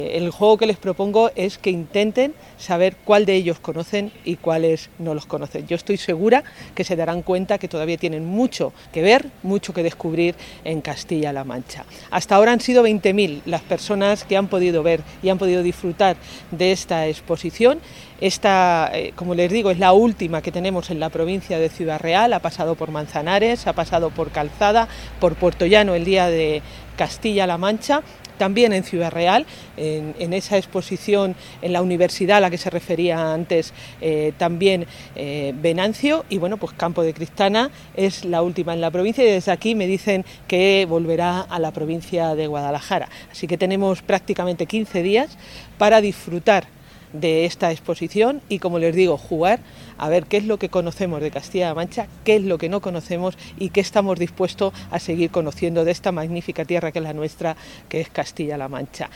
El juego que les propongo es que intenten saber cuál de ellos conocen y cuáles no los conocen. Yo estoy segura que se darán cuenta que todavía tienen mucho que ver, mucho que descubrir en Castilla-La Mancha. Hasta ahora han sido 20.000 las personas que han podido ver y han podido disfrutar de esta exposición. Esta, como les digo, es la última que tenemos en la provincia de Ciudad Real. Ha pasado por Manzanares, ha pasado por Calzada, por Puertollano el día de Castilla-La Mancha. También en Ciudad Real, en esa exposición en la universidad a la que se refería antes, también Venancio, y bueno, pues Campo de Cristana es la última en la provincia y desde aquí me dicen que volverá a la provincia de Guadalajara. Así que tenemos prácticamente 15 días para disfrutar de esta exposición y, como les digo, jugar a ver qué es lo que conocemos de Castilla-La Mancha, qué es lo que no conocemos y qué estamos dispuestos a seguir conociendo de esta magnífica tierra que es la nuestra, que es Castilla-La Mancha.